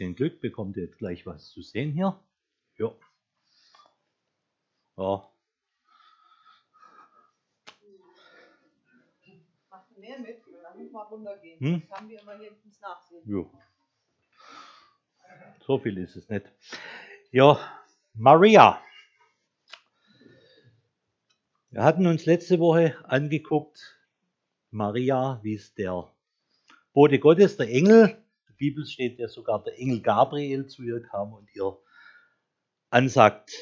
bisschen Glück, bekommt ihr jetzt gleich was zu sehen hier. Ja. Ja. Machst du mehr mit? Dann muss mal runtergehen. Hm? Das haben wir immer hier ins Nachsehen. Ja. So viel ist es nicht. Ja, Maria. Wir hatten uns letzte Woche angeguckt, Maria, wie es der Bote Gottes, der Engel, in der Bibel steht ja sogar der Engel Gabriel zu ihr kam und ihr ansagt,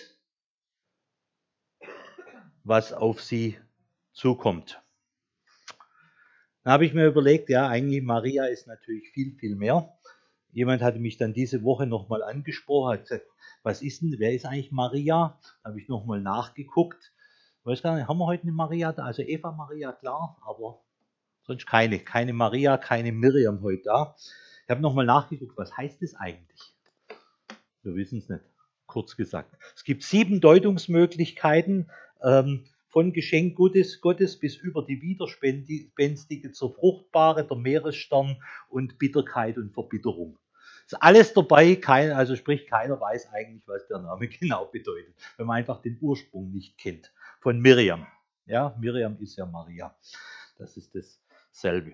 was auf sie zukommt. Dann habe ich mir überlegt, ja, eigentlich Maria ist natürlich viel, viel mehr. Jemand hatte mich dann diese Woche nochmal angesprochen, hat gesagt, was ist denn, wer ist eigentlich Maria? Da habe ich nochmal nachgeguckt. Ich weiß gar nicht, haben wir heute eine Maria da? Also Eva Maria, klar, aber sonst keine Maria, keine Miriam heute da. Ich habe nochmal nachgeguckt, was heißt das eigentlich? Wir wissen es nicht, kurz gesagt. Es gibt 7 Deutungsmöglichkeiten, von Geschenk Gottes bis über die Widerspenstige zur Fruchtbare, der Meeresstern und Bitterkeit und Verbitterung. Ist alles dabei, also sprich, keiner weiß eigentlich, was der Name genau bedeutet, wenn man einfach den Ursprung nicht kennt. Von Miriam. Ja, Miriam ist ja Maria. Das ist dasselbe.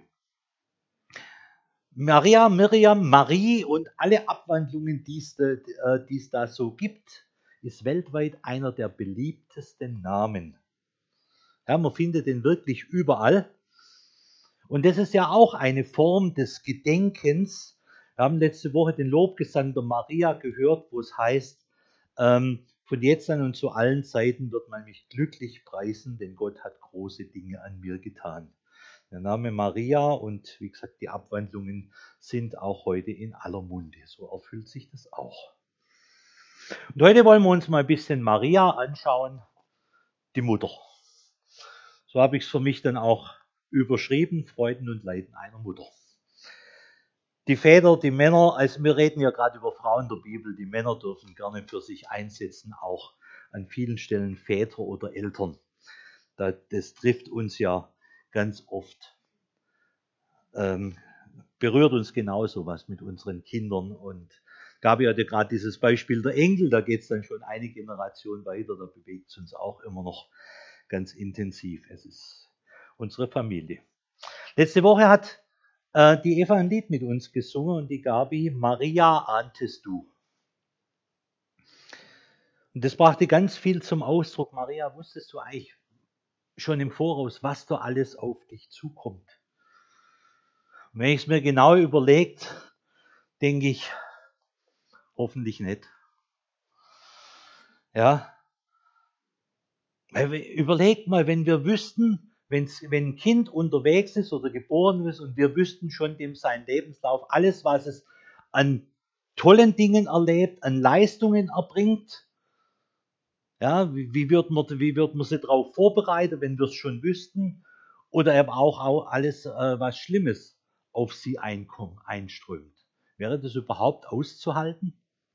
Maria, Miriam, Marie und alle Abwandlungen, die es da so gibt, ist weltweit einer der beliebtesten Namen. Ja, man findet den wirklich überall. Und das ist ja auch eine Form des Gedenkens. Wir haben letzte Woche den Lobgesang der Maria gehört, wo es heißt, von jetzt an und zu allen Zeiten wird man mich glücklich preisen, denn Gott hat große Dinge an mir getan. Der Name Maria und wie gesagt, die Abwandlungen sind auch heute in aller Munde. So erfüllt sich das auch. Und heute wollen wir uns mal ein bisschen Maria anschauen, die Mutter. So habe ich es für mich dann auch überschrieben, Freuden und Leiden einer Mutter. Die Väter, die Männer, also wir reden ja gerade über Frauen der Bibel, die Männer dürfen gerne für sich einsetzen, auch an vielen Stellen Väter oder Eltern. Das trifft uns ja ganz oft. Berührt uns genauso was mit unseren Kindern. Und Gabi hatte gerade dieses Beispiel der Enkel, da geht es dann schon eine Generation weiter, da bewegt es uns auch immer noch ganz intensiv. Es ist unsere Familie. Letzte Woche hat die Eva ein Lied mit uns gesungen und die Gabi, Maria, ahntest du. Und das brachte ganz viel zum Ausdruck. Maria, wusstest du eigentlich schon im Voraus, was da alles auf dich zukommt? Und wenn ich es mir genau überlegt, denke ich, hoffentlich nicht. Ja. Überlegt mal, wenn wir wüssten, wenn ein Kind unterwegs ist oder geboren ist und wir wüssten schon dem seinen Lebenslauf, alles, was es an tollen Dingen erlebt, an Leistungen erbringt, ja, wie wird man sie darauf vorbereiten, wenn wir es schon wüssten, oder eben auch alles, was Schlimmes auf sie einströmt. Wäre das überhaupt auszuhalten?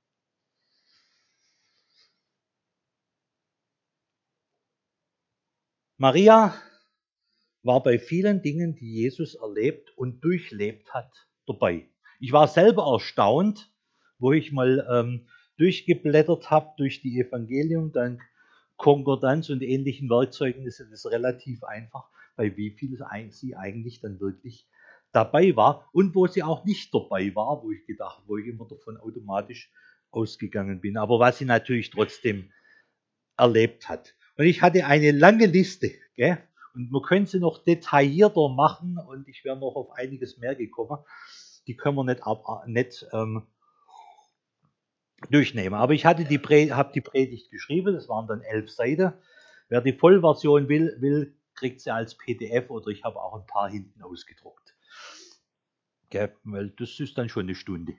Maria war bei vielen Dingen, die Jesus erlebt und durchlebt hat, dabei. Ich war selber erstaunt, wo ich mal durchgeblättert habe durch die Evangelium, dank Konkordanz und ähnlichen Werkzeugen ist es relativ einfach, bei wie viel sie eigentlich dann wirklich dabei war und wo sie auch nicht dabei war, wo ich immer davon automatisch ausgegangen bin, aber was sie natürlich trotzdem erlebt hat. Und ich hatte eine lange Liste, gell? Und wir können sie noch detaillierter machen und ich wäre noch auf einiges mehr gekommen. Die können wir nicht durchnehmen. Aber ich habe die Predigt geschrieben, das waren dann 11 Seiten. Wer die Vollversion will, kriegt sie als PDF oder ich habe auch ein paar hinten ausgedruckt. Gell? Weil das ist dann schon eine Stunde.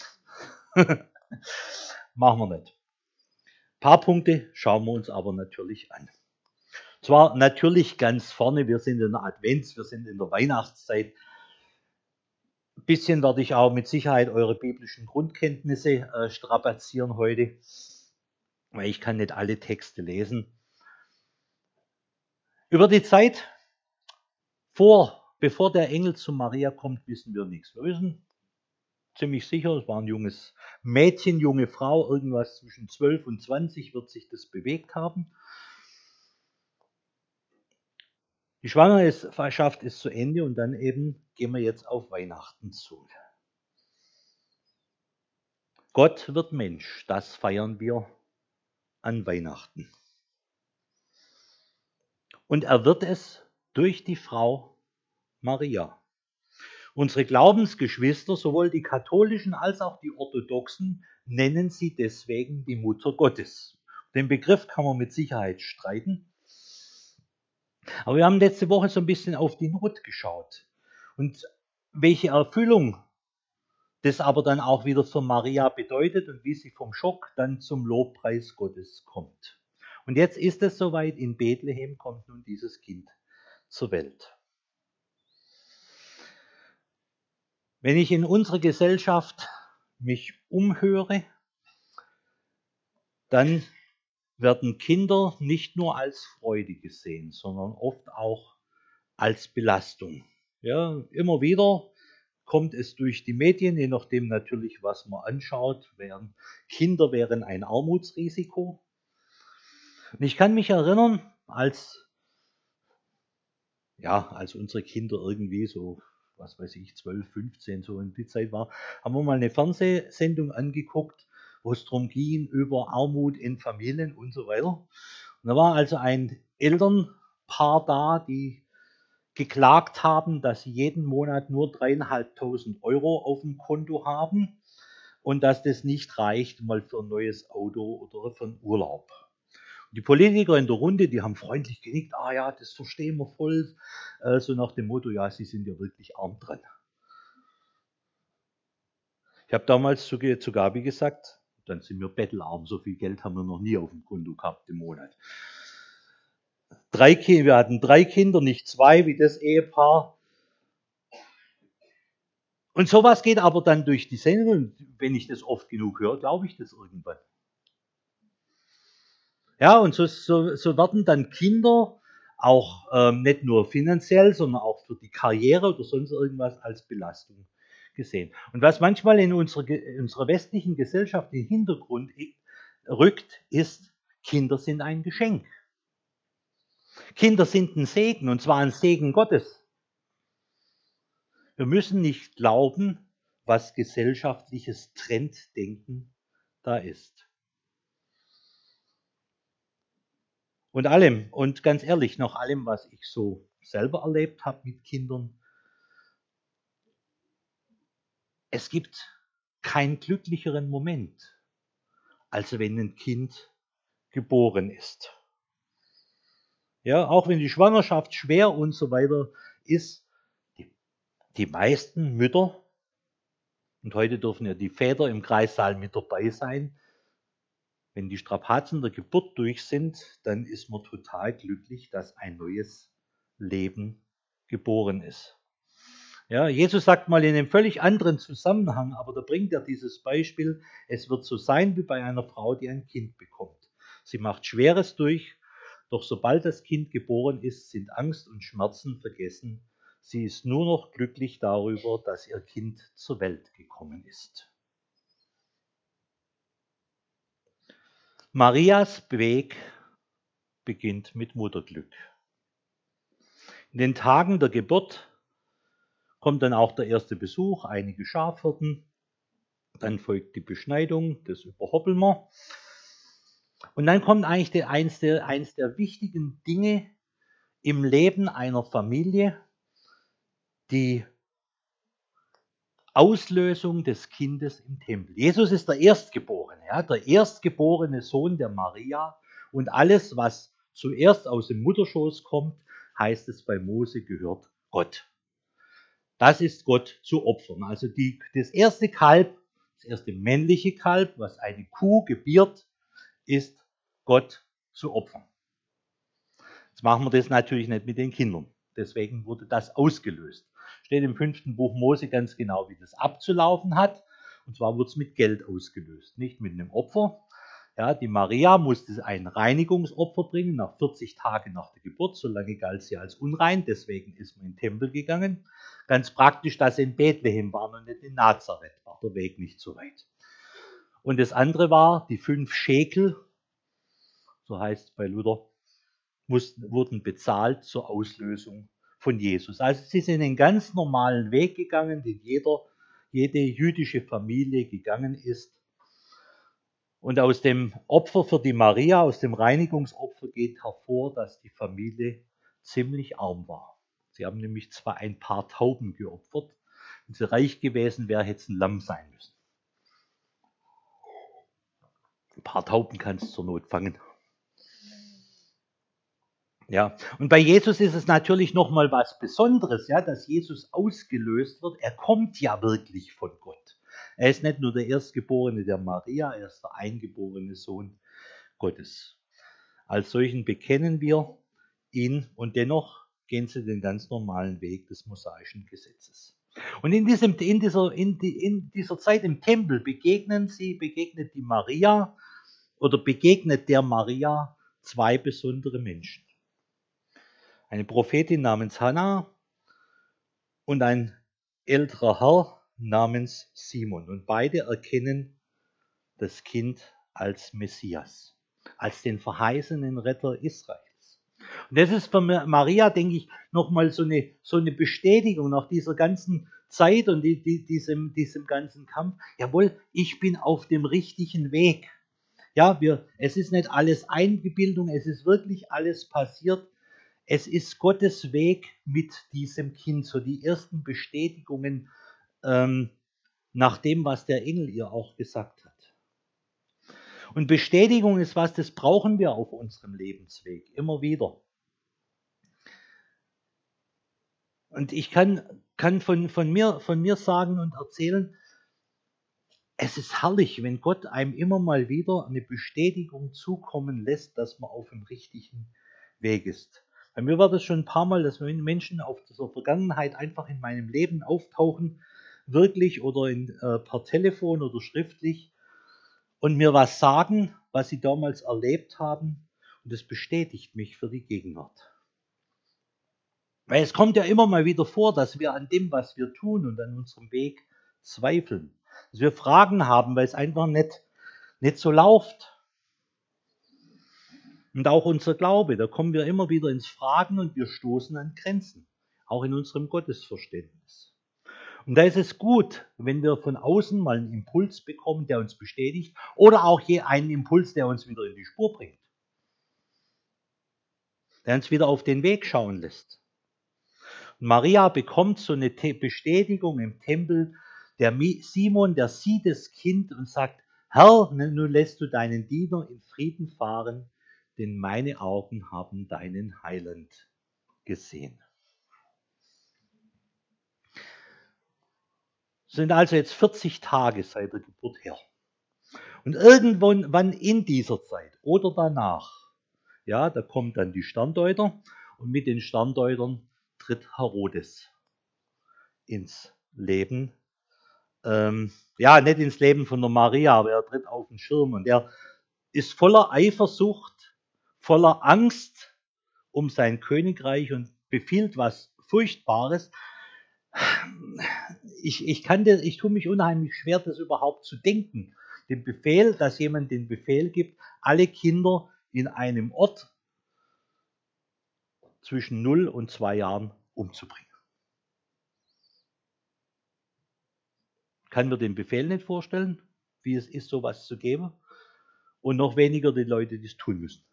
Machen wir nicht. Ein paar Punkte schauen wir uns aber natürlich an. Zwar natürlich ganz vorne, wir sind in der Advents, wir sind in der Weihnachtszeit. Ein bisschen werde ich auch mit Sicherheit eure biblischen Grundkenntnisse strapazieren heute, weil ich kann nicht alle Texte lesen. Über die Zeit bevor der Engel zu Maria kommt, wissen wir nichts. Wir wissen, ziemlich sicher, es war ein junges Mädchen, junge Frau, irgendwas zwischen 12 und 20 wird sich das bewegt haben. Die Schwangerschaft ist zu Ende und dann eben gehen wir jetzt auf Weihnachten zu. Gott wird Mensch, das feiern wir an Weihnachten. Und er wird es durch die Frau Maria. Unsere Glaubensgeschwister, sowohl die katholischen als auch die orthodoxen, nennen sie deswegen die Mutter Gottes. Den Begriff kann man mit Sicherheit streiten. Aber wir haben letzte Woche so ein bisschen auf die Not geschaut. Und welche Erfüllung das aber dann auch wieder für Maria bedeutet und wie sie vom Schock dann zum Lobpreis Gottes kommt. Und jetzt ist es soweit, in Bethlehem kommt nun dieses Kind zur Welt. Wenn ich in unserer Gesellschaft mich umhöre, dann werden Kinder nicht nur als Freude gesehen, sondern oft auch als Belastung. Ja, immer wieder kommt es durch die Medien, je nachdem natürlich, was man anschaut, Kinder wären ein Armutsrisiko. Und ich kann mich erinnern, als unsere Kinder irgendwie so, 12, 15, so in die Zeit war, haben wir mal eine Fernsehsendung angeguckt, wo es darum ging, über Armut in Familien und so weiter. Und da war also ein Elternpaar da, die geklagt haben, dass sie jeden Monat nur 3.500 € auf dem Konto haben und dass das nicht reicht, mal für ein neues Auto oder für einen Urlaub. Und die Politiker in der Runde, die haben freundlich genickt, ja, das verstehen wir voll, so nach dem Motto, ja, sie sind ja wirklich arm dran. Ich habe damals zu Gabi gesagt, dann sind wir bettelarm, so viel Geld haben wir noch nie auf dem Konto gehabt im Monat. Wir hatten 3 Kinder, nicht 2 wie das Ehepaar. Und sowas geht aber dann durch die Sendung. Und wenn ich das oft genug höre, glaube ich das irgendwann. Ja, und so werden dann Kinder auch nicht nur finanziell, sondern auch für die Karriere oder sonst irgendwas als Belastung gesehen. Und was manchmal in unserer westlichen Gesellschaft in den Hintergrund rückt, ist, Kinder sind ein Geschenk. Kinder sind ein Segen, und zwar ein Segen Gottes. Wir müssen nicht glauben, was gesellschaftliches Trenddenken da ist. Und ganz ehrlich, nach allem, was ich so selber erlebt habe mit Kindern, es gibt keinen glücklicheren Moment, als wenn ein Kind geboren ist. Ja, auch wenn die Schwangerschaft schwer und so weiter ist, die meisten Mütter, und heute dürfen ja die Väter im Kreissaal mit dabei sein, wenn die Strapazen der Geburt durch sind, dann ist man total glücklich, dass ein neues Leben geboren ist. Ja, Jesus sagt mal in einem völlig anderen Zusammenhang, aber da bringt er dieses Beispiel, es wird so sein wie bei einer Frau, die ein Kind bekommt. Sie macht Schweres durch, doch sobald das Kind geboren ist, sind Angst und Schmerzen vergessen. Sie ist nur noch glücklich darüber, dass ihr Kind zur Welt gekommen ist. Marias Weg beginnt mit Mutterglück. In den Tagen der Geburt kommt dann auch der erste Besuch, einige Schafhirten, dann folgt die Beschneidung, das überhoppeln wir. Und dann kommt eigentlich eins der wichtigen Dinge im Leben einer Familie, die Auslösung des Kindes im Tempel. Jesus ist der Erstgeborene, der erstgeborene Sohn der Maria, und alles, was zuerst aus dem Mutterschoß kommt, heißt es bei Mose, gehört Gott. Das ist Gott zu opfern. Also das erste Kalb, das erste männliche Kalb, was eine Kuh gebiert, ist Gott zu opfern. Jetzt machen wir das natürlich nicht mit den Kindern. Deswegen wurde das ausgelöst. Steht im 5. Buch Mose ganz genau, wie das abzulaufen hat. Und zwar wurde es mit Geld ausgelöst. Nicht mit einem Opfer, Ja, die Maria musste ein Reinigungsopfer bringen, nach 40 Tagen nach der Geburt. So lange galt sie als unrein, deswegen ist man in den Tempel gegangen. Ganz praktisch, dass sie in Bethlehem waren und nicht in Nazareth, war der Weg nicht so weit. Und das andere war, die 5 Schekel, so heißt es bei Luther, wurden bezahlt zur Auslösung von Jesus. Also sie sind einen ganz normalen Weg gegangen, den jede jüdische Familie gegangen ist. Und aus dem Opfer für die Maria, aus dem Reinigungsopfer geht hervor, dass die Familie ziemlich arm war. Sie haben nämlich zwar ein paar Tauben geopfert, wenn sie reich gewesen wäre, hätte es ein Lamm sein müssen. Ein paar Tauben kannst du zur Not fangen. Ja, und bei Jesus ist es natürlich nochmal was Besonderes, ja, dass Jesus ausgelöst wird. Er kommt ja wirklich von Gott. Er ist nicht nur der Erstgeborene der Maria, er ist der eingeborene Sohn Gottes. Als solchen bekennen wir ihn und dennoch gehen sie den ganz normalen Weg des mosaischen Gesetzes. Und in dieser Zeit im Tempel begegnet die Maria oder begegnet der Maria 2 besondere Menschen. Eine Prophetin namens Hannah und ein älterer Herr namens Simon. Und beide erkennen das Kind als Messias, als den verheißenen Retter Israels. Und das ist für Maria, denke ich, nochmal so eine Bestätigung nach dieser ganzen Zeit und diesem ganzen Kampf. Jawohl, ich bin auf dem richtigen Weg. Ja, es ist nicht alles Einbildung, es ist wirklich alles passiert. Es ist Gottes Weg mit diesem Kind, so die ersten Bestätigungen nach dem, was der Engel ihr auch gesagt hat. Und Bestätigung ist was, das brauchen wir auf unserem Lebensweg, immer wieder. Und ich kann von mir sagen und erzählen, es ist herrlich, wenn Gott einem immer mal wieder eine Bestätigung zukommen lässt, dass man auf dem richtigen Weg ist. Bei mir war das schon ein paar Mal, dass Menschen auf dieser Vergangenheit einfach in meinem Leben auftauchen, wirklich oder per Telefon oder schriftlich und mir was sagen, was sie damals erlebt haben, und das bestätigt mich für die Gegenwart. Weil es kommt ja immer mal wieder vor, dass wir an dem, was wir tun und an unserem Weg zweifeln. Dass wir Fragen haben, weil es einfach nicht so läuft. Und auch unser Glaube, da kommen wir immer wieder ins Fragen und wir stoßen an Grenzen. Auch in unserem Gottesverständnis. Und da ist es gut, wenn wir von außen mal einen Impuls bekommen, der uns bestätigt, oder auch einen Impuls, der uns wieder in die Spur bringt. Der uns wieder auf den Weg schauen lässt. Und Maria bekommt so eine Bestätigung im Tempel. Der Simon, der sieht das Kind und sagt, Herr, nun lässt du deinen Diener in Frieden fahren, denn meine Augen haben deinen Heiland gesehen. Es sind also jetzt 40 Tage seit der Geburt her. Und irgendwann in dieser Zeit oder danach, ja, da kommen dann die Sterndeuter und mit den Sterndeutern tritt Herodes ins Leben. Nicht ins Leben von der Maria, aber er tritt auf den Schirm und er ist voller Eifersucht, voller Angst um sein Königreich und befiehlt was Furchtbares. Ich tue mich unheimlich schwer, das überhaupt zu denken. Den Befehl, dass jemand den Befehl gibt, alle Kinder in einem Ort zwischen 0 und 2 Jahren umzubringen. Kann mir den Befehl nicht vorstellen, wie es ist, sowas zu geben. Und noch weniger die Leute, die es tun müssen.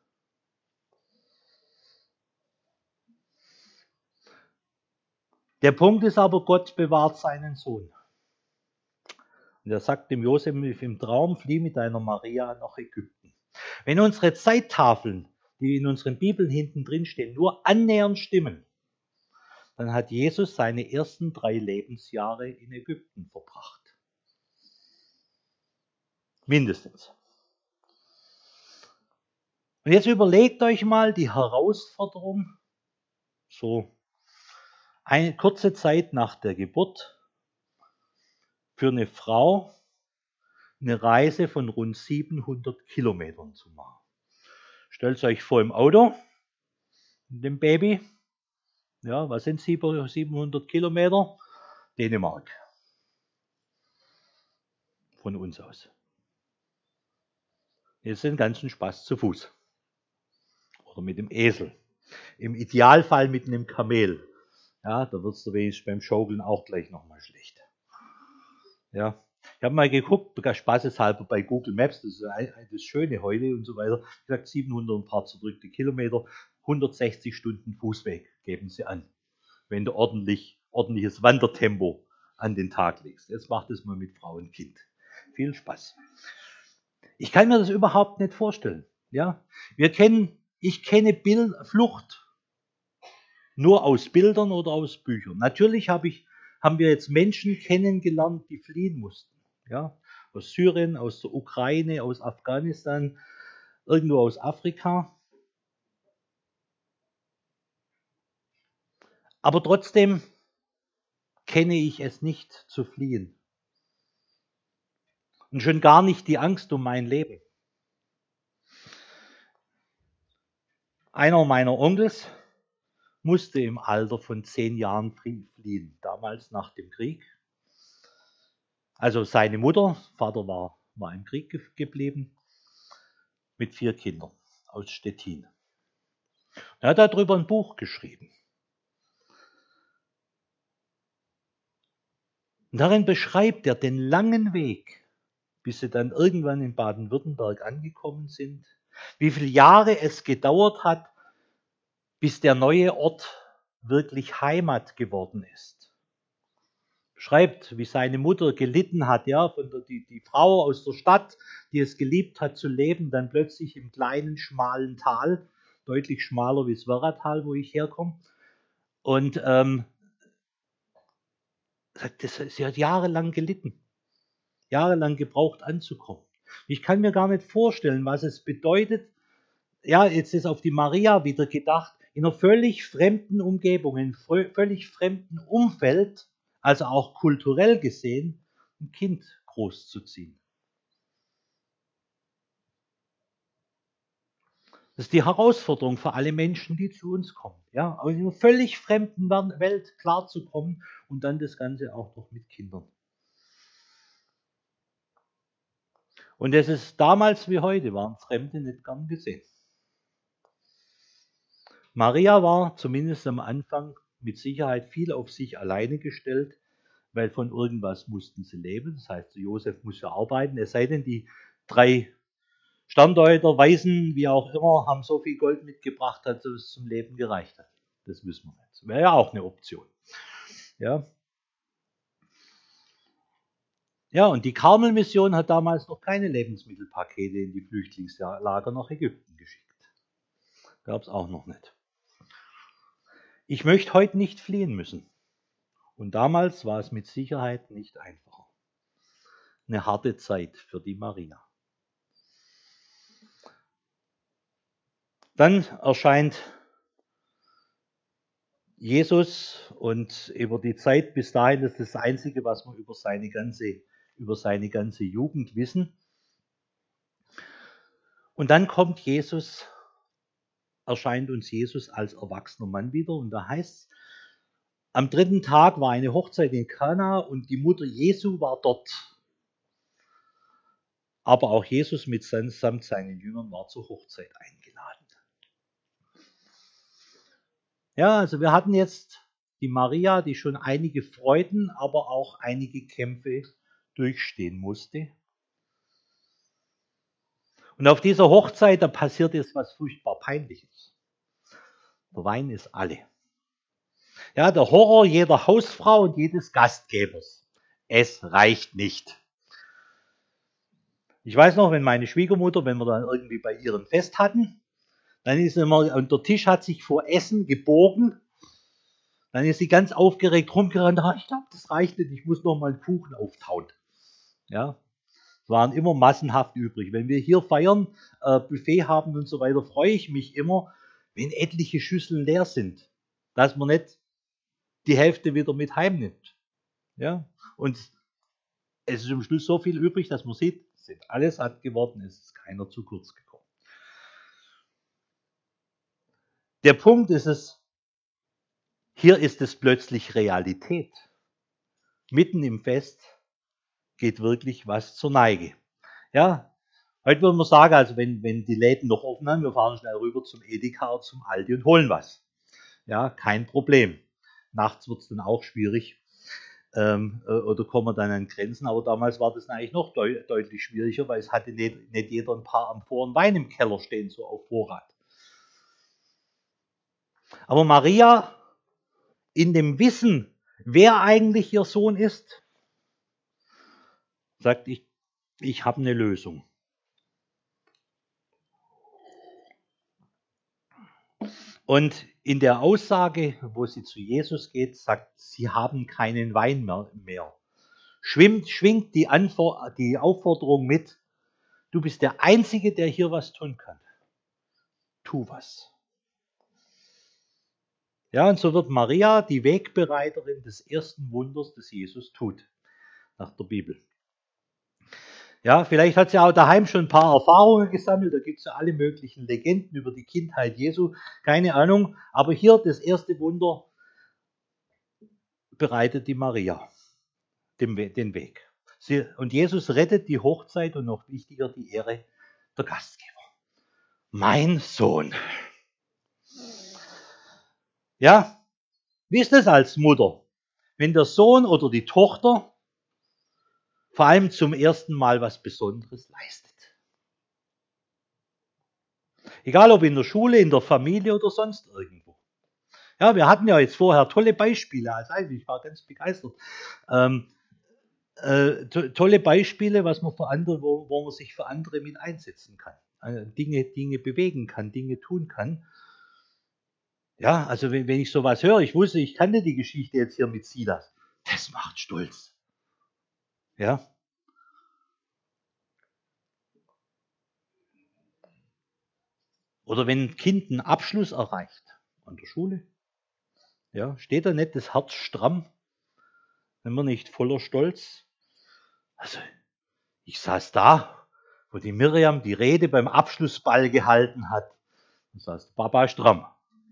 Der Punkt ist aber, Gott bewahrt seinen Sohn. Und er sagt dem Josef im Traum, flieh mit deiner Maria nach Ägypten. Wenn unsere Zeittafeln, die in unseren Bibeln hinten drin stehen, nur annähernd stimmen, dann hat Jesus seine ersten 3 Lebensjahre in Ägypten verbracht. Mindestens. Und jetzt überlegt euch mal die Herausforderung, so eine kurze Zeit nach der Geburt, für eine Frau, eine Reise von rund 700 Kilometern zu machen. Stellt euch vor im Auto, mit dem Baby. Ja, was sind 700 Kilometer? Dänemark. Von uns aus. Jetzt den ganzen Spaß zu Fuß. Oder mit dem Esel. Im Idealfall mit einem Kamel. Ja, da wird es wenigstens beim Schaukeln auch gleich nochmal schlecht. Ja, ich habe mal geguckt, spaßeshalber bei Google Maps, das ist das Schöne heute und so weiter. Ich gesagt, 700 ein paar zerdrückte Kilometer, 160 Stunden Fußweg geben sie an, wenn du ordentliches Wandertempo an den Tag legst. Jetzt macht es mal mit Frau und Kind. Viel Spaß. Ich kann mir das überhaupt nicht vorstellen. Ja, ich kenne Flucht nur aus Bildern oder aus Büchern. Natürlich haben wir jetzt Menschen kennengelernt, die fliehen mussten. Ja, aus Syrien, aus der Ukraine, aus Afghanistan, irgendwo aus Afrika. Aber trotzdem kenne ich es nicht zu fliehen. Und schon gar nicht die Angst um mein Leben. Einer meiner Onkels musste im Alter von 10 Jahren fliehen, damals nach dem Krieg. Also seine Mutter, Vater war im Krieg geblieben, mit 4 Kindern aus Stettin. Er hat darüber ein Buch geschrieben. Und darin beschreibt er den langen Weg, bis sie dann irgendwann in Baden-Württemberg angekommen sind, wie viele Jahre es gedauert hat, bis der neue Ort wirklich Heimat geworden ist. Beschreibt, wie seine Mutter gelitten hat, ja, die Frau aus der Stadt, die es geliebt hat zu leben, dann plötzlich im kleinen, schmalen Tal, deutlich schmaler wie das Werratal, wo ich herkomme. Und sie hat jahrelang gelitten, jahrelang gebraucht anzukommen. Ich kann mir gar nicht vorstellen, was es bedeutet. Ja, jetzt ist auf die Maria wieder gedacht, in einer völlig fremden Umgebung, in einem völlig fremden Umfeld, also auch kulturell gesehen, ein Kind großzuziehen. Das ist die Herausforderung für alle Menschen, die zu uns kommen. Ja, aber in einer völlig fremden Welt klarzukommen und dann das Ganze auch noch mit Kindern. Und es ist damals wie heute, waren Fremde nicht gern gesehen. Maria war zumindest am Anfang mit Sicherheit viel auf sich alleine gestellt, weil von irgendwas mussten sie leben. Das heißt, Josef muss ja arbeiten, es sei denn, die 3 Sterndeuter, Weisen, wie auch immer, haben so viel Gold mitgebracht, dass es zum Leben gereicht hat. Das wissen wir nicht. Das wäre ja auch eine Option. Ja. Ja, und die Karmel-Mission hat damals noch keine Lebensmittelpakete in die Flüchtlingslager nach Ägypten geschickt. Gab es auch noch nicht. Ich möchte heute nicht fliehen müssen. Und damals war es mit Sicherheit nicht einfacher. Eine harte Zeit für die Maria. Dann erscheint Jesus und über die Zeit bis dahin, das ist das Einzige, was wir über seine ganze Jugend wissen. Und dann erscheint uns Jesus als erwachsener Mann wieder und da heißt es, am 3. Tag war eine Hochzeit in Kana und die Mutter Jesu war dort. Aber auch Jesus samt seinen Jüngern war zur Hochzeit eingeladen. Ja, also wir hatten jetzt die Maria, die schon einige Freuden, aber auch einige Kämpfe durchstehen musste. Und auf dieser Hochzeit, da passiert jetzt was furchtbar Peinliches. Der Wein ist alle. Ja, der Horror jeder Hausfrau und jedes Gastgebers. Es reicht nicht. Ich weiß noch, wenn meine Schwiegermutter, wenn wir dann irgendwie bei ihrem Fest hatten, dann ist immer, und der Tisch hat sich vor Essen gebogen, dann ist sie ganz aufgeregt rumgerannt, ich glaube, das reicht nicht, ich muss noch mal einen Kuchen auftauen. Ja, waren immer massenhaft übrig. Wenn wir hier feiern, Buffet haben und so weiter, freue ich mich immer, wenn etliche Schüsseln leer sind, dass man nicht die Hälfte wieder mit heimnimmt. Ja, und es ist am Schluss so viel übrig, dass man sieht, sind alle satt geworden, es ist keiner zu kurz gekommen. Der Punkt ist es, hier ist es plötzlich Realität. Mitten im Fest geht wirklich was zur Neige. Ja, heute würde man sagen, also wenn die Läden noch offen haben, wir fahren schnell rüber zum Edeka oder zum Aldi und holen was. Ja, kein Problem. Nachts wird es dann auch schwierig. Oder kommen wir dann an Grenzen. Aber damals war das eigentlich noch deutlich schwieriger, weil es hatte nicht jeder ein paar Amphoren Wein im Keller stehen, so auf Vorrat. Aber Maria, in dem Wissen, wer eigentlich ihr Sohn ist, sagt, ich habe eine Lösung. Und in der Aussage, wo sie zu Jesus geht, sagt, sie haben keinen Wein mehr. Schwingt die Aufforderung mit, du bist der Einzige, der hier was tun kann. Tu was. Ja, und so wird Maria die Wegbereiterin des ersten Wunders, das Jesus tut, nach der Bibel. Ja, vielleicht hat sie auch daheim schon ein paar Erfahrungen gesammelt, da gibt es ja alle möglichen Legenden über die Kindheit Jesu, keine Ahnung, aber hier das erste Wunder bereitet die Maria den Weg. Und Jesus rettet die Hochzeit und noch wichtiger die Ehre der Gastgeber. Mein Sohn. Ja, wie ist das als Mutter? Wenn der Sohn oder die Tochter vor allem zum ersten Mal was Besonderes leistet. Egal ob in der Schule, in der Familie oder sonst irgendwo. Ja, wir hatten ja jetzt vorher tolle Beispiele. Also ich war ganz begeistert. Tolle Beispiele, was man für andere, wo man sich für andere mit einsetzen kann. Dinge bewegen kann, Dinge tun kann. Ja, also wenn ich sowas höre, ich kannte die Geschichte jetzt hier mit Silas. Das macht stolz. Ja. Oder wenn ein Kind einen Abschluss erreicht an der Schule, ja, steht da nicht das Herz stramm, wenn man nicht voller Stolz. Also, ich saß da, wo die Miriam die Rede beim Abschlussball gehalten hat. Und saß Papa stramm.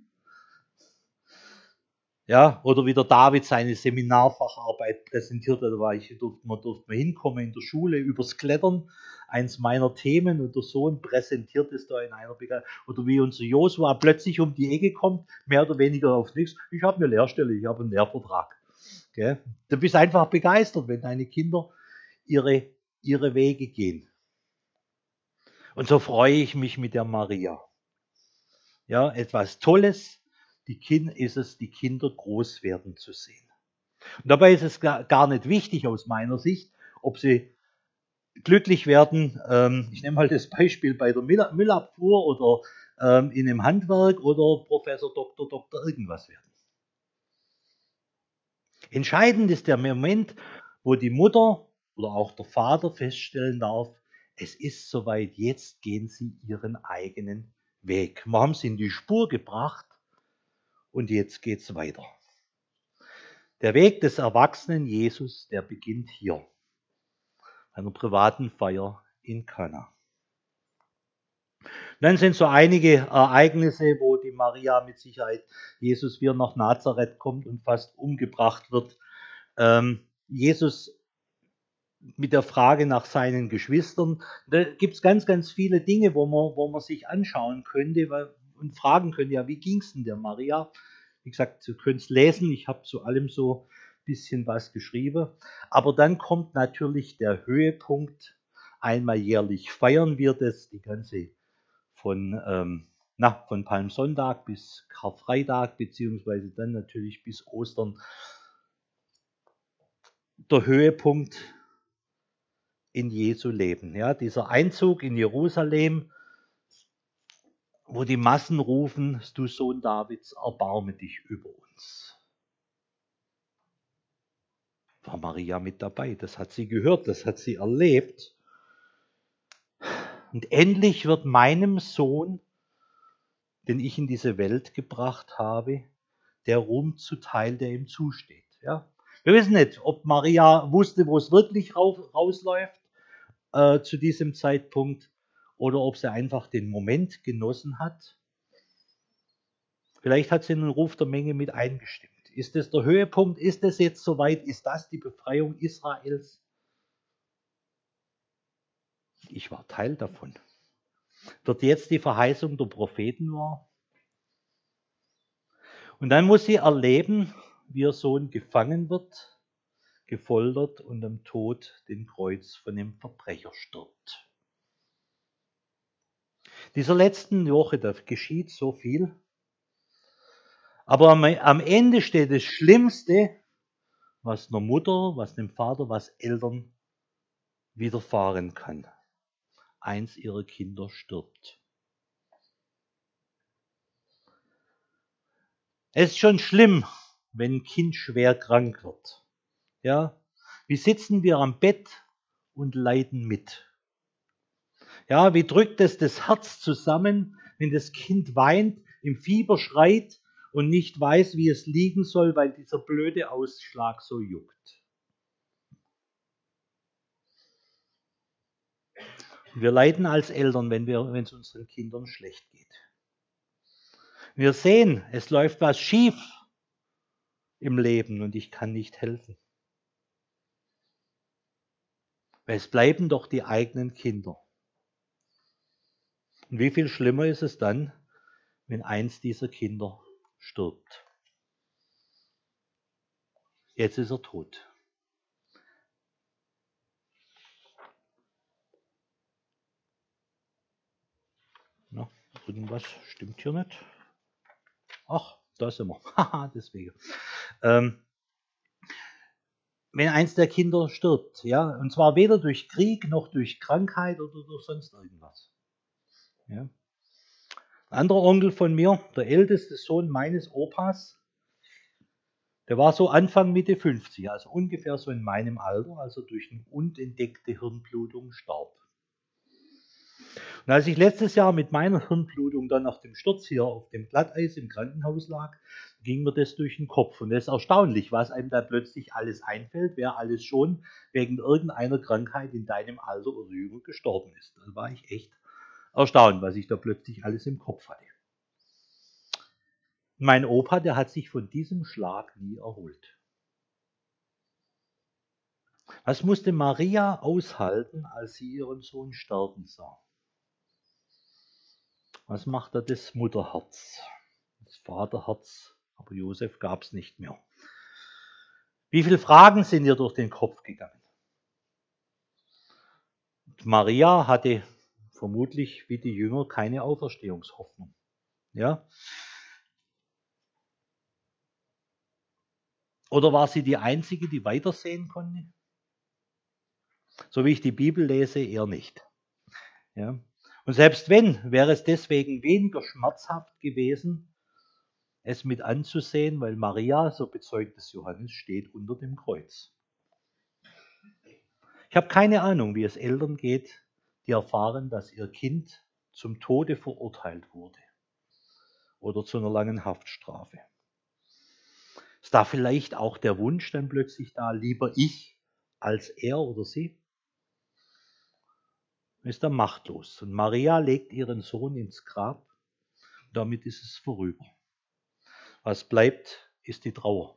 Ja, oder wie der David seine Seminarfacharbeit präsentiert hat, durfte man hinkommen in der Schule übers Klettern, eins meiner Themen, und der Sohn präsentiert es da in einer Begeisterung. Oder wie unser Josua plötzlich um die Ecke kommt, mehr oder weniger auf nichts, ich habe eine Lehrstelle, ich habe einen Lehrvertrag. Okay? Du bist einfach begeistert, wenn deine Kinder ihre Wege gehen. Und so freue ich mich mit der Maria. Ja, etwas Tolles, die Kinder groß werden zu sehen. Und dabei ist es gar nicht wichtig aus meiner Sicht, ob sie glücklich werden. Ich nehme mal das Beispiel bei der Müllabfuhr oder in einem Handwerk oder Professor, Doktor irgendwas werden. Entscheidend ist der Moment, wo die Mutter oder auch der Vater feststellen darf, es ist soweit, jetzt gehen sie ihren eigenen Weg. Wir haben sie in die Spur gebracht und jetzt geht's weiter. Der Weg des erwachsenen Jesus, der beginnt hier, einer privaten Feier in Kana. Dann sind so einige Ereignisse, wo die Maria mit Sicherheit Jesus wieder nach Nazareth kommt und fast umgebracht wird. Jesus mit der Frage nach seinen Geschwistern. Da gibt es ganz, ganz viele Dinge, wo man sich anschauen könnte und fragen könnte, ja, wie ging es denn der Maria? Wie gesagt, ihr könnt es lesen, ich habe zu allem so ein bisschen was geschrieben. Aber dann kommt natürlich der Höhepunkt. Einmal jährlich feiern wir das, die ganze von Palmsonntag bis Karfreitag, beziehungsweise dann natürlich bis Ostern. Der Höhepunkt in Jesu Leben. Ja, dieser Einzug in Jerusalem, wo die Massen rufen, du Sohn Davids, erbarme dich über uns. War Maria mit dabei, das hat sie gehört, das hat sie erlebt. Und endlich wird meinem Sohn, den ich in diese Welt gebracht habe, der Ruhm zuteil, der ihm zusteht. Ja? Wir wissen nicht, ob Maria wusste, wo es wirklich rausläuft, zu diesem Zeitpunkt oder ob sie einfach den Moment genossen hat. Vielleicht hat sie in den Ruf der Menge mit eingestimmt. Ist das der Höhepunkt? Ist es jetzt soweit? Ist das die Befreiung Israels? Ich war Teil davon. Wird jetzt die Verheißung der Propheten wahr? Und dann muss sie erleben, wie ihr Sohn gefangen wird, gefoltert und am Tod den Kreuz von dem Verbrecher stirbt. Dieser letzten Woche, da geschieht so viel. Aber am Ende steht das Schlimmste, was einer Mutter, was einem Vater, was Eltern widerfahren kann. Eins ihrer Kinder stirbt. Es ist schon schlimm, wenn ein Kind schwer krank wird. Ja, wie sitzen wir am Bett und leiden mit? Ja, wie drückt es das Herz zusammen, wenn das Kind weint, im Fieber schreit und nicht weiß, wie es liegen soll, weil dieser blöde Ausschlag so juckt. Wir leiden als Eltern, wenn es unseren Kindern schlecht geht. Wir sehen, es läuft was schief im Leben und ich kann nicht helfen. Weil es bleiben doch die eigenen Kinder. Und wie viel schlimmer ist es dann, wenn eins dieser Kinder stirbt? Jetzt ist er tot. Na, irgendwas stimmt hier nicht. Ach, da sind wir. Haha, deswegen. Wenn eins der Kinder stirbt, ja, und zwar weder durch Krieg noch durch Krankheit oder durch sonst irgendwas. Ja. Ein anderer Onkel von mir, der älteste Sohn meines Opas, der war so Anfang Mitte 50, also ungefähr so in meinem Alter, als er durch eine unentdeckte Hirnblutung starb. Und als ich letztes Jahr mit meiner Hirnblutung dann nach dem Sturz hier auf dem Glatteis im Krankenhaus lag, ging mir das durch den Kopf. Und das ist erstaunlich, was einem da plötzlich alles einfällt, wer alles schon wegen irgendeiner Krankheit in deinem Alter oder jünger gestorben ist. Da war ich echt erstaunt, was ich da plötzlich alles im Kopf hatte. Mein Opa, der hat sich von diesem Schlag nie erholt. Was musste Maria aushalten, als sie ihren Sohn sterben sah? Was machte das Mutterherz? Das Vaterherz, aber Josef gab es nicht mehr. Wie viele Fragen sind ihr durch den Kopf gegangen? Und Maria hatte vermutlich wie die Jünger keine Auferstehungshoffnung. Ja? Oder war sie die Einzige, die weitersehen konnte? So wie ich die Bibel lese, eher nicht. Ja? Und selbst wenn, wäre es deswegen weniger schmerzhaft gewesen, es mit anzusehen, weil Maria, so bezeugt es Johannes, steht unter dem Kreuz. Ich habe keine Ahnung, wie es Eltern geht, die erfahren, dass ihr Kind zum Tode verurteilt wurde oder zu einer langen Haftstrafe. Ist da vielleicht auch der Wunsch dann plötzlich da, lieber ich als er oder sie? Ist er machtlos. Und Maria legt ihren Sohn ins Grab. Und damit ist es vorüber. Was bleibt, ist die Trauer.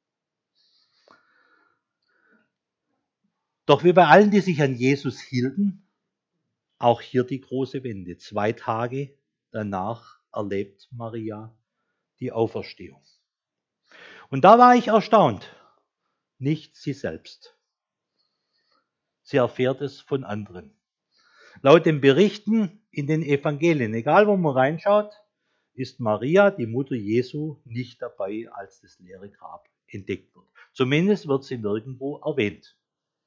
Doch wie bei allen, die sich an Jesus hielten, auch hier die große Wende. 2 Tage danach erlebt Maria die Auferstehung. Und da war ich erstaunt. Nicht sie selbst. Sie erfährt es von anderen. Laut den Berichten in den Evangelien, egal wo man reinschaut, ist Maria, die Mutter Jesu, nicht dabei, als das leere Grab entdeckt wird. Zumindest wird sie nirgendwo erwähnt.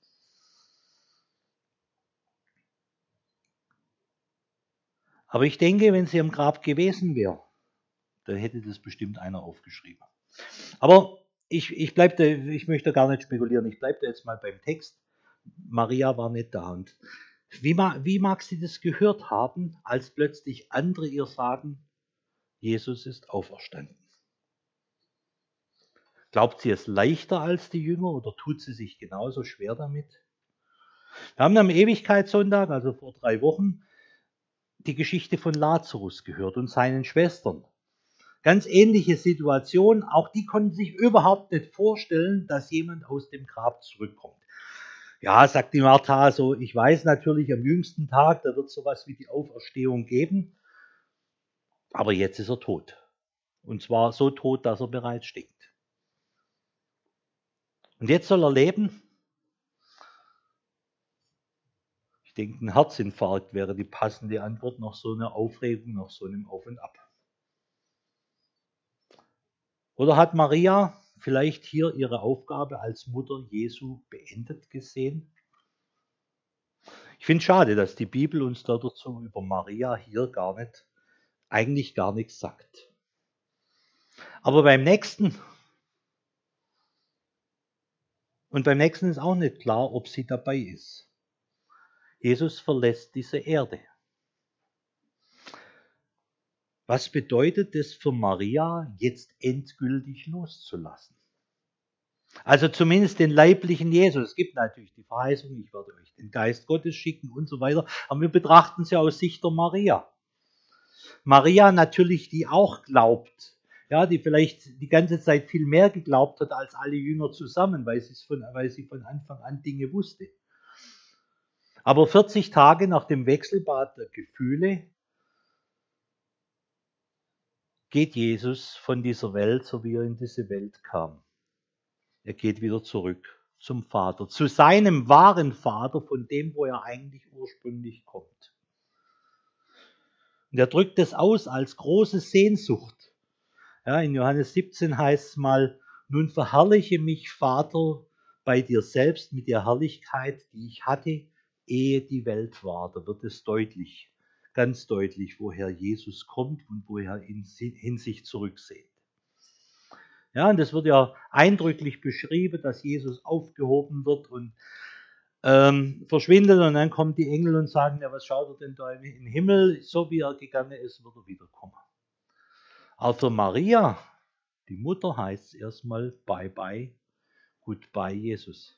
Aber ich denke, wenn sie am Grab gewesen wäre, dann hätte das bestimmt einer aufgeschrieben. Aber ich möchte gar nicht spekulieren, ich bleibe da jetzt mal beim Text. Maria war nicht da. Und wie mag sie das gehört haben, als plötzlich andere ihr sagen, Jesus ist auferstanden? Glaubt sie es leichter als die Jünger oder tut sie sich genauso schwer damit? Wir haben am Ewigkeitssonntag, also vor 3 Wochen, die Geschichte von Lazarus gehört und seinen Schwestern. Ganz ähnliche Situation, auch die konnten sich überhaupt nicht vorstellen, dass jemand aus dem Grab zurückkommt. Ja, sagt die Martha, so, ich weiß natürlich, am jüngsten Tag, da wird sowas wie die Auferstehung geben, aber jetzt ist er tot. Und zwar so tot, dass er bereits stinkt. Und jetzt soll er leben? Ich denke, ein Herzinfarkt wäre die passende Antwort nach so einer Aufregung, nach so einem Auf und Ab. Oder hat Maria vielleicht hier ihre Aufgabe als Mutter Jesu beendet gesehen? Ich finde es schade, dass die Bibel uns dazu über Maria hier eigentlich gar nichts sagt. Aber beim nächsten ist auch nicht klar, ob sie dabei ist. Jesus verlässt diese Erde. Was bedeutet es für Maria, jetzt endgültig loszulassen? Also zumindest den leiblichen Jesus. Es gibt natürlich die Verheißung, ich werde euch den Geist Gottes schicken und so weiter. Aber wir betrachten sie aus Sicht der Maria. Maria natürlich, die auch glaubt. Ja, die vielleicht die ganze Zeit viel mehr geglaubt hat als alle Jünger zusammen, weil sie von Anfang an Dinge wusste. Aber 40 Tage nach dem Wechselbad der Gefühle geht Jesus von dieser Welt, so wie er in diese Welt kam. Er geht wieder zurück zum Vater, zu seinem wahren Vater, von dem, wo er eigentlich ursprünglich kommt. Und er drückt es aus als große Sehnsucht. Ja, in Johannes 17 heißt es mal, nun verherrliche mich, Vater, bei dir selbst mit der Herrlichkeit, die ich hatte, ehe die Welt war. Da wird es deutlich, ganz deutlich, woher Jesus kommt und woher er in sich zurücksehnt. Ja, und das wird ja eindrücklich beschrieben, dass Jesus aufgehoben wird und verschwindet und dann kommen die Engel und sagen, ja, was schaut er denn da im Himmel? So wie er gegangen ist, wird er wiederkommen. Aber für Maria, die Mutter, heißt es erstmal bye bye, goodbye Jesus.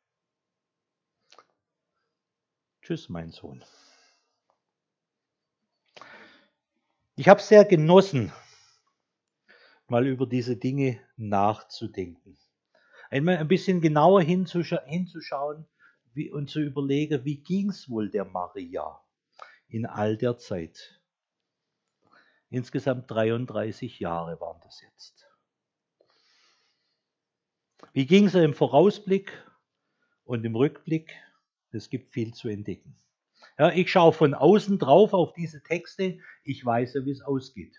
Tschüss, mein Sohn. Ich habe sehr genossen, mal über diese Dinge nachzudenken. Einmal ein bisschen genauer hinzuschauen und zu überlegen, wie ging es wohl der Maria in all der Zeit. Insgesamt 33 Jahre waren das jetzt. Wie ging es im Vorausblick und im Rückblick? Es gibt viel zu entdecken. Ja, ich schaue von außen drauf auf diese Texte. Ich weiß ja, wie es ausgeht.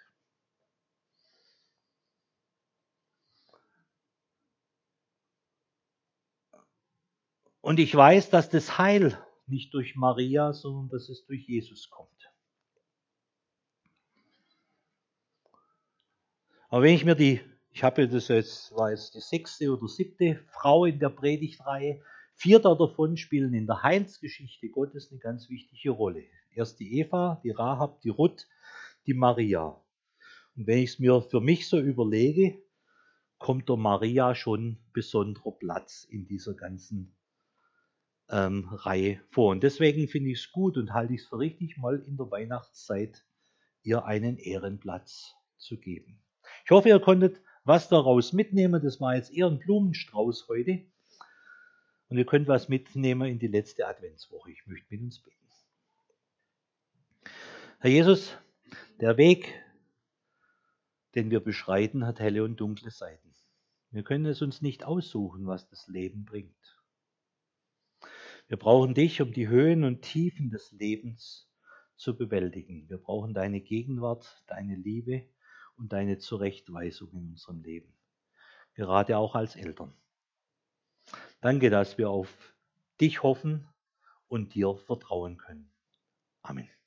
Und ich weiß, dass das Heil nicht durch Maria, sondern dass es durch Jesus kommt. Aber wenn ich mir ich habe das jetzt, war jetzt die 6. oder 7. Frau in der Predigtreihe, 4 davon spielen in der Heilsgeschichte Gottes eine ganz wichtige Rolle. Erst die Eva, die Rahab, die Ruth, die Maria. Und wenn ich es mir für mich so überlege, kommt der Maria schon besonderer Platz in dieser ganzen Reihe vor. Und deswegen finde ich es gut und halte ich es für richtig, mal in der Weihnachtszeit ihr einen Ehrenplatz zu geben. Ich hoffe, ihr konntet was daraus mitnehmen. Das war jetzt eher ein Blumenstrauß heute. Und ihr könnt was mitnehmen in die letzte Adventswoche. Ich möchte mit uns beten. Herr Jesus, der Weg, den wir beschreiten, hat helle und dunkle Seiten. Wir können es uns nicht aussuchen, was das Leben bringt. Wir brauchen dich, um die Höhen und Tiefen des Lebens zu bewältigen. Wir brauchen deine Gegenwart, deine Liebe und deine Zurechtweisung in unserem Leben. Gerade auch als Eltern. Danke, dass wir auf dich hoffen und dir vertrauen können. Amen.